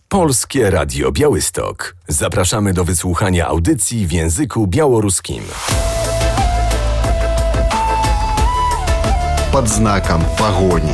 Polskie Radio Białystok. Zapraszamy do wysłuchania audycji w języku białoruskim. Под знаком погони.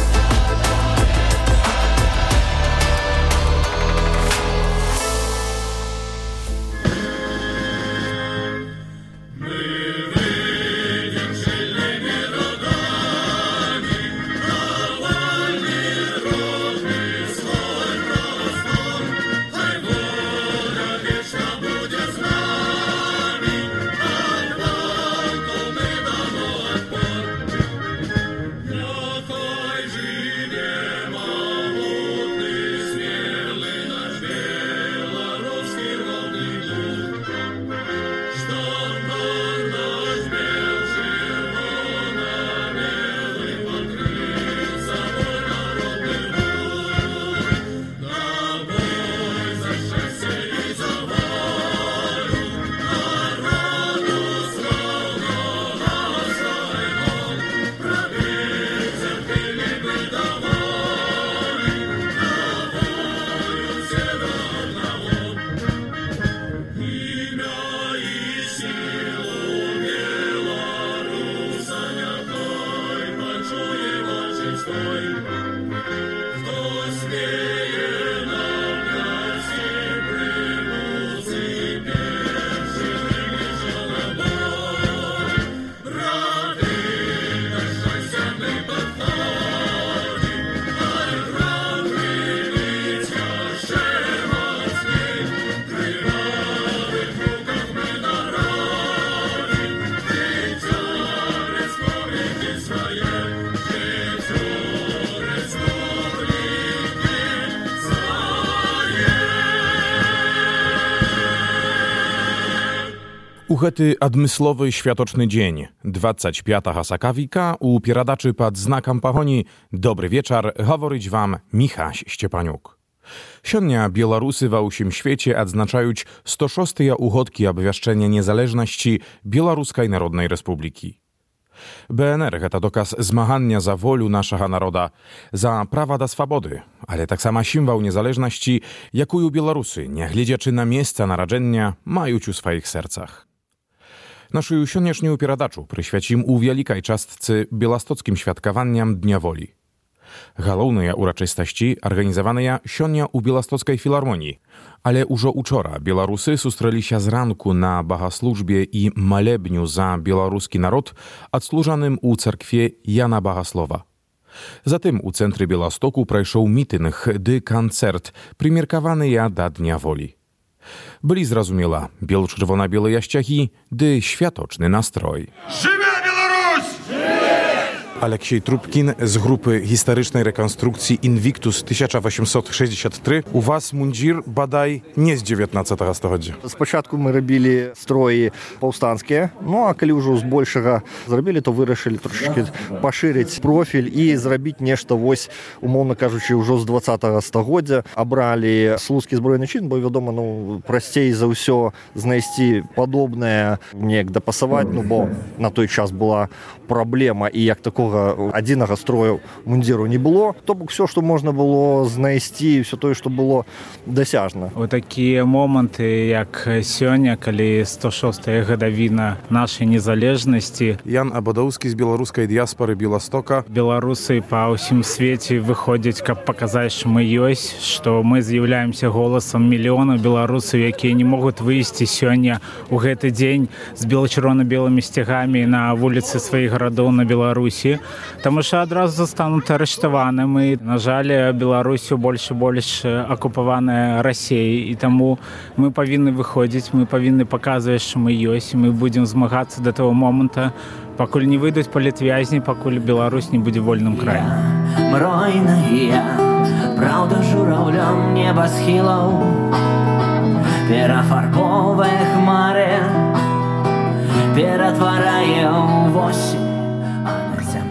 У гэты адмысловы святочны дзень, 25 сакавіка, у перадачы пад знакам пагоні «Добры вечар» гаворыць вам Міхась Сцепанюк. Сёння беларусы ва ўсім свеце адзначаюць 106-тыя угодкі абвяшчэння незалежнасці Беларускай Народнай Рэспублікі. БНР – гэта доказ змагання за волю нашага народа, за права да свабоды, але таксама сімвал незалежнасці, якую беларусы, нягледзячы на месца нараджэння, маюць у сваіх сэрцах. Нашу сённяшнюю перадачу прысвяцім у вялікай частцы беластоцкім святкаванням Дня волі. Галоўныя урачыстасці арганізаваныя сёння ў Беластоцкай філармоніі, але ўжо учора беларусы сустрэліся зранку на багаслужбе і малебню за беларускі народ, адслужаным у царкве Яна Багаслова. Затым у цэнтры Беластоку прайшоў мітынг ды канцэрт, прымеркаваныя да Дня волі. Былі, зразумела, бел-чырвона-белыя сцягі ды святочны настрой. Жыве Беларусь! Алексей Трубкін з групы гістарычнай рэканструкцыі «Інвіктус» 1863. У вас мундзір, бадай, не з 19 стагоддзя. Спачатку мы рабілі строі паўстанцкія, а калі ўжо збольшага зрабілі, то вырашылі трошачкі пашырыць профіль і зрабіць нешта, умоўна кажучы, ўжо з 20 стагоддзя. Абралі слуцкі збройны чин, бо, вядома, прасцей за ўсё знайсці падобнае, неяк дапасаваць, бо на той час была праблема, і як такога адзінага строю мундзіру не было. То бок все, што можна было знайсці, все тое, што было дасяжна. У такія моманты, як сёння, калі 106-я гадавіна нашай незалежнасці. Ян Абадоўскі з беларускай дыяспары Беластока. Беларусы па ўсім свеце выходзяць, каб паказаць, што мы ёсць, што мы з'яўляемся голасам мільёнаў беларусаў, якія не могуць выйсці сёння ў гэты дзень з бела-чырвона-белымі сцягамі на вуліцы сваіх гарадоў на Беларусі. Таму што адразу застануць арыштаванымі. На жаль, Беларусю больш і больш акупаваная Расіяй, і таму мы павінны выходзіць, мы павінны паказваць, што мы ёсць, і мы будзем змагацца да таго моманту, пакуль не выйдуць палітвязні, пакуль Беларусь не будзе вольным краем. Мройная, праўда журавлём небасхілаў, перафарбовае хмары, ператварае ў восень.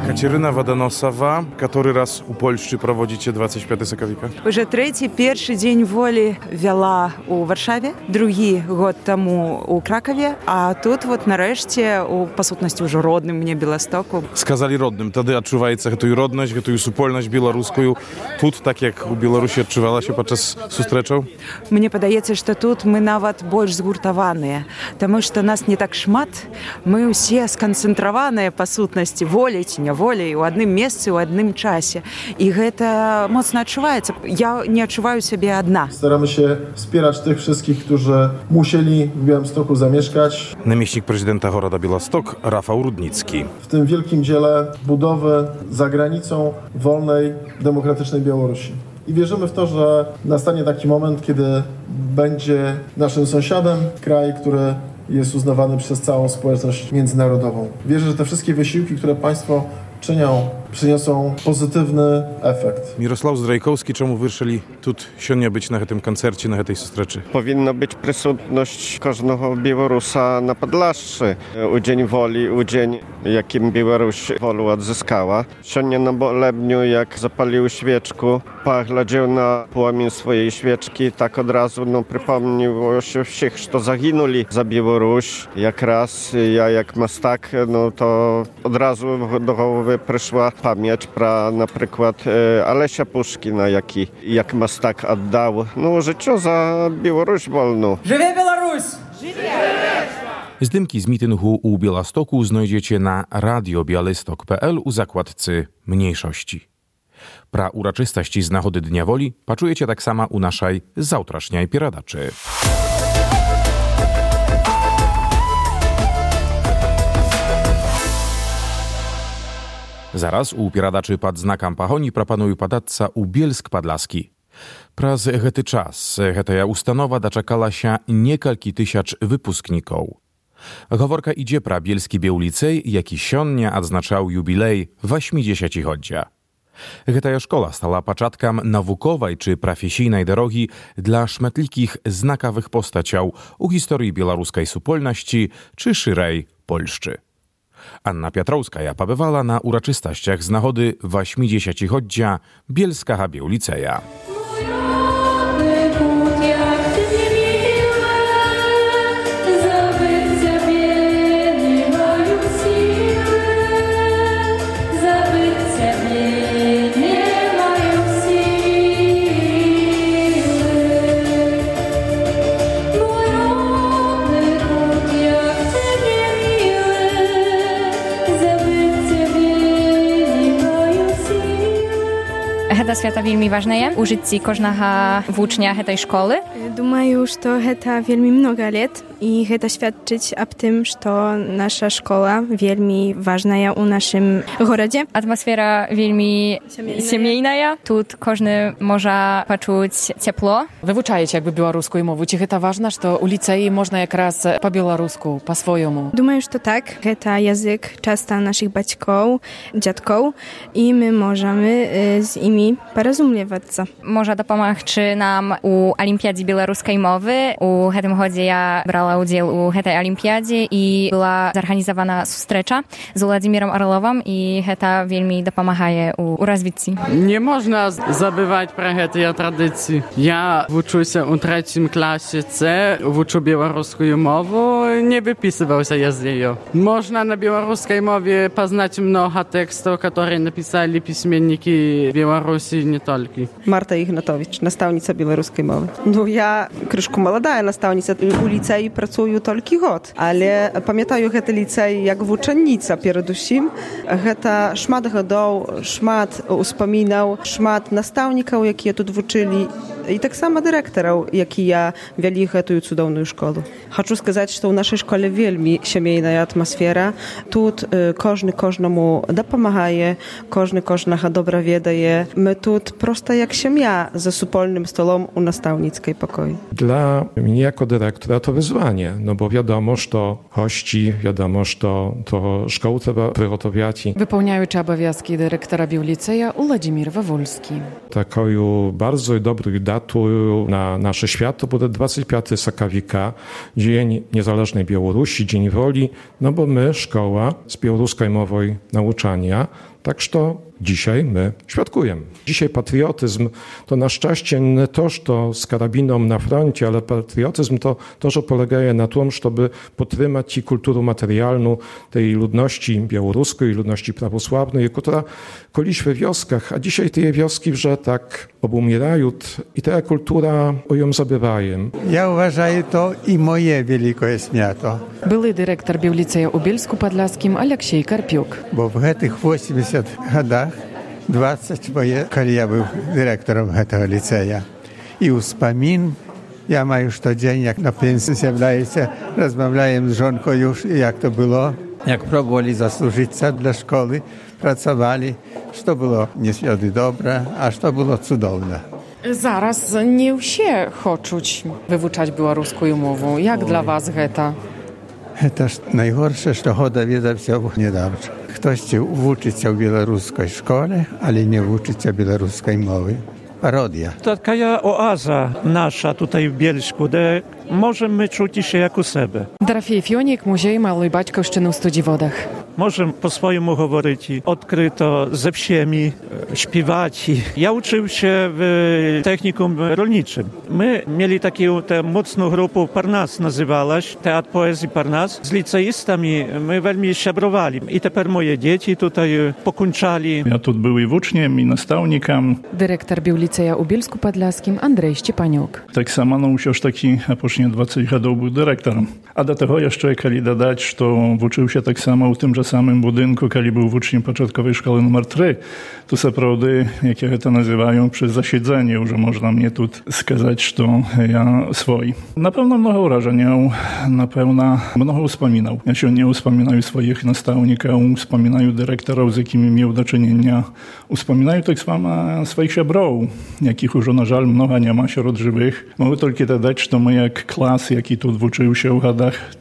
Kateryna Wadanosowa, który raz u Polszczy prowadzicie 25 Sakawika? Уже третий, перший день воли вела у Варшаве, другий год тому у Кракові, а тут вот нарешті, по сутності уже родним мне Білостоку. Сказали родnym, wtedy odczuwacie tę rodność, tę supolność białoruską. Тут, tak jak u Białorusi odczuwała się podczas susтречаў? Мне падаецца, што тут мы нават больш згуртаваныя, таму што нас не так шмат, мы ўсе сканцэнтраваныя па сутнасці воляй ці няволяй у адным месцы, у адным czasie. I to mocno odczuwaється. Ja nie odczuwаю siebie одна. Staramy się wspierać tych wszystkich, którzy musieli w Białymstoku zamieszkać. Namiestnik prezydenta Goroda Białystok Rafał Rudnicki. W tym wielkim dziele budowy za granicą wolnej, demokratycznej Białorusi. I wierzymy w to, że nastanie taki moment, kiedy będzie naszym sąsiadem kraj, który jest uznawany przez całą społeczność międzynarodową. Wierzę, że te wszystkie wysiłki, które państwo czynią, przyniosą pozytywny efekt. Mirosław Zdrajkowski, czemu wyruszyli tu siądnia być na tym koncercie, na tej sustreczy? Powinna być присутność każdego Białorusa na Podlaszczy. U Dzień Woli, u dzień, jakim Białoruś wolę odzyskała. Siądnia na Bolebniu, jak zapalił świeczku, pogładził na płomień swojej świeczki, tak od razu przypomniło się wszystkich, że zaginuli za Białoruś. Jak raz ja, jak mastak, to od razu do głowy przyszła pamięć pra na przykład Alesia Puszkina, jak mastak oddał życie za Białoruś wolną. Żywie Białoruś! Zdymki z mityngu u Białegostoku znajdziecie na radiobialystok.pl u zakładcy mniejszości. Pra uroczystości z nagody Dnia Woli paczujecie tak samo u naszej zautraśniaj pieradaczy. Zaraz u pieradaczy pod znakam Pahoni proponuję padatca u Bielsk Podlaski. Praz hety czas, hetaja ustanowa doczekała się niekalki tysiąc wypuskników. Goworka idzie pra Bielski Białlicej, jaki sionnia odznaczał jubilej 80-lecia. Hetaja szkoła stała początkiem naukowej czy profesjonalnej drogi dla szmetlikich znakowych postaciał u historii białoruskiej supolności czy szyrej Polszczy. Anna Piotrowska pobywała na uroczystościach z nagody 80-lecia Bielska Białliceja. Гэта свята вельмі важнае ў жыцці кожнага вучня гэтай школы. Думаю, што гэта вельмі много лет і гэта сведчыць аб тым, што наша школа вельмі важная ў нашым горадзе. Атмасфера вельмі сямейная. Тут кожны можа пачуць цяпло. Вывучаеце беларускую мову. Ці гэта важна, што ў ліцэі можна якраз па-беларуску, па-свойму? Думаю, што так. Гэта язык часта нашых бацькоў, дзядкоў і мы можemy z imi porozumiewać. Może dopomagać nam u Olimpiadzie Białoruskiej Mowy. U tym chodzie ja brała udział u tej olimpiadzie i była zorganizowana sustrecza z Władimirem Orlowem i to wielmi dopomagaje u rozwicji. Nie można zabywać про te tradycje. Ja uczę u 3 klasie C, uczę białoruską mowę, nie wypisywał się ja z niej. Można na białoruskiej mowie poznać mnoho tekstów, które napisali pismienniki Białorusi nie tylko. Marta Ігнатович, наставниця білоруської мови. Я кришку молода, наставниця у ліцеї працюю тільки год, але пам'ятаю гэты ліцей як вучаніца перадусім. Гэта шмат гадоў, шмат успамінаў, шмат настаўнікаў, якія тут вучылі, і таксама дырэктараў, якія вялі гэтую цудоўную школу. Хочу сказаць, што ў нашай школе вельмі сямейная атмасфера. Тут кожны кожнаму дапамагае, кожны кожнага добра ведае. My тут prosto jak семья za supolnym stolom u nastavnickiej pokoju. Dla mnie jako dyrektora to wyzwanie, no bo wiadomo, że gości, wiadomo, że to szkołę trzeba przygotować. Wypełniaючи обов'язки dyrektora Białliceja Władimir Wawulski. Taką bardzo dobrą datą na nasze święto będzie 25 Sakawika, Dzień Niezależnej Białorusi, Dzień Woli, no bo my, szkoła z białoruskiej mowy nauczania, Tak что dzisiaj my świadkujemy. Dzisiaj patriotyzm to na szczęście nie to, że z karabiną na froncie, ale patriotyzm to, że polega na tym, żeby podtrzymać i kulturę materialną tej ludności białoruskiej, ludności prawosławnej, która koliśmy w wioskach, a dzisiaj te wioski że tak obumierają i ta kultura ją zabywają. Ja uważаю, to i moje wielkie święto. Były dyrektor Bibliceja u Bielsku-Podlaskim Aleksiej Karpiuk. Bo w tych 80 latach 20 moje, kiedy ja był dyrektorem tego liceja. I wspomin, ja mam już to dzień, jak na pensji zjawляється, rozmawiałem z żonką już, jak to było, jak próbowali zasłużyć się dla szkoły, pracowali, co było nieswiadomie dobre, a co było cudowne. Zaraz nie все хочуть вивчати білоруську мову. Як для вас гэта? To najgorsze, że go dowiedział się niedawno. Ktoś chce uczyć się w białoruskiej szkole, ale nie uczyć się białoruskiej mowy. Parodia. To taka oaza nasza tutaj w Bielsku, gdzie możemy czuć się jak u siebie. Дорофей Фьонік, музей Малої Батьківщини у Студіводах. Możemy po-swojemu mówić odkryto ze wsiemi, śpiewać. Ja uczył się w technikum rolniczym. My mieli taką mocną grupę Parnas nazywała się, Teatr Poezji Parnas. Z liceistami my veľmi szabrowali. I teraz moje dzieci tutaj pokończali. Ja tu był i uczniem, i nastavnikiem. Dyrektor Bibliceja u Bielsku-Podlaskim Andrzej Szczepaniuk. Tak samo już taki, a później 20 lat był dyrektorem. A do tego jeszcze chcieli dodać, że uczył się tak samo w tymże samym budynku, kiedy był uczniem początkowej szkoły numer 3. To zaprawdy, jak ja to nazywają, przy zasiedzeniu, że można mnie tu skazać, że ja swój. Na pewno mnogo wrażeń, na pewno mnogo wspominał. Ja się nie wspominаю swoich nastavników, wspominаю dyrektorów, z jakimi miał do czynienia. Wspominаю tak samo swoich szabrów, jakich już na żal mnogo nie ma wśród żywych. Mogę tylko dodać, że my jak klas, jaki tu uczył się w latach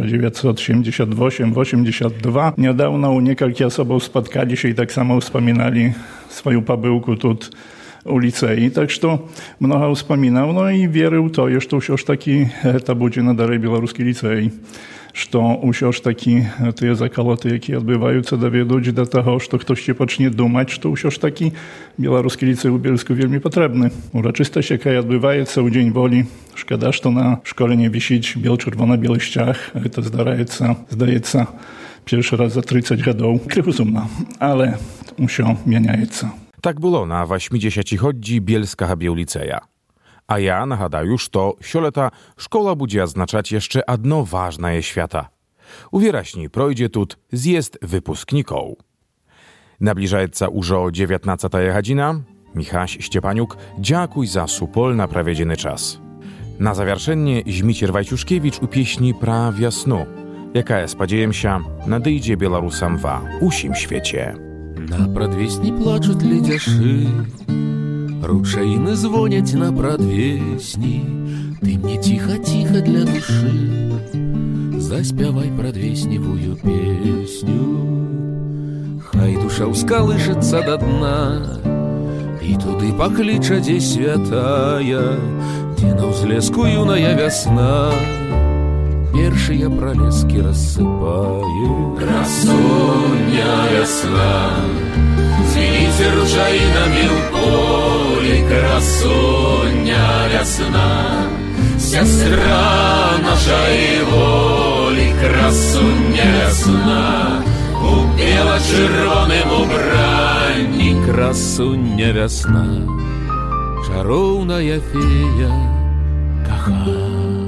1978-82, niedawno u niektórych osób spotkali się i tak samo wspominali swoją pabyłku tu u licei. Tak że mnogo wspominał, no i wierzył to, że już taki to będzie na dalej białoruski licei. Że już taki te zakaloty, jakie odbywają się, dowiedzą do tego, że ktoś się pocznie dumać, że już taki białoruski licej w Bielsku wielmi potrzebny. Uroczystość, jaka odbywa się u Dzień Woli. Szkoda, że to na szkole nie wisić biel-czerwono-biały ściach. To zdaje się pierwszy raz za 30 lat. Krychu sumna, ale się zmieniaється. Tak było na 80-chodzi Bielska Bieliceja. A ja nagадаю, że sioleta szkoła będzie oznaczać jeszcze jedno ważne świata. Uwieraźni projdzie tu zjezd wypuskników. Nabliżaється уже 19 godzina. Michaś Szczepaniuk, dziękuj za supol na prawiedziony czas. Na zawieszenie Zmicier Wajciuszkiewicz u pieśni pra wiosnu, jaka spodziejem się nadejdzie Białorusam w usim świecie. Na pradwесні плачуть ледяши, ручаїни дзвонять на прадвесні. Ты мне тихо-тихо для души заспявай прадвесневую песню. Хай душа ускалышится до дна и туды поклича, где святая, где на узлеску юная весна першие пролески рассыпает. Красуня весна, звените ручаинами в поле. Красуня весна, сестра наша и воли. Красуня весна, у бело-червоным убранні. Красуня весна, чаровная фея кохання.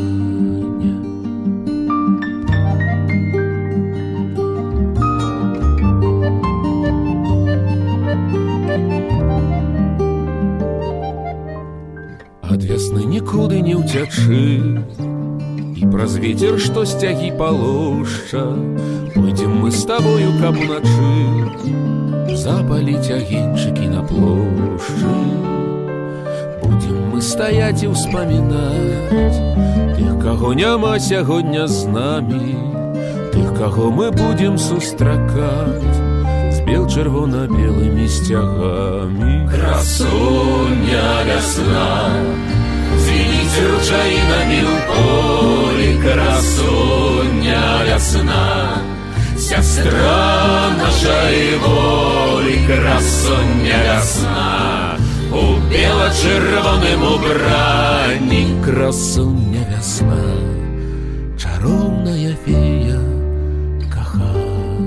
От весны никуды не утячы, и праз ветер, что стяги полоща, пойдем мы с тобою к ночи запалить огенчики на площади. Будем мы стоять и вспоминать тех, кого няма сягоння з нами, тех, кого мы будем сустракать с бел-червоно-белыми стягами. Красуня весна, звените ручаинами в поле. Красуня весна, Сестра нашей воли, красуня весна, у бело-червоным убранні. Красуня весна, чаровная фея кохання.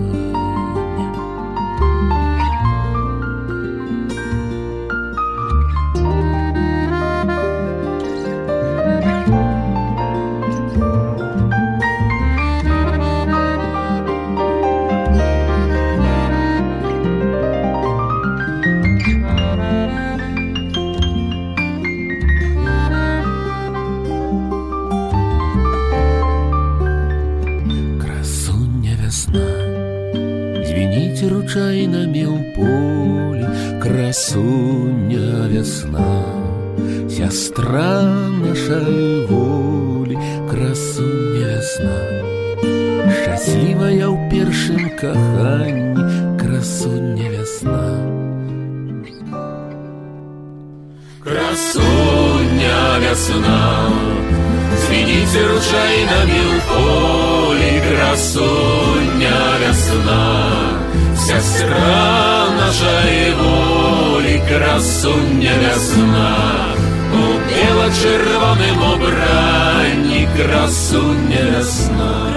Звените ручайнами у поля, красуня весна, сестра нашей воли, красуня весна, счастливая у першым коханні, красуня весна. Красуня весна, звените ручайнами у поле, красуня весна, сестра нашей воли, красуня весна, у бело-червоным убранні, красуня весна.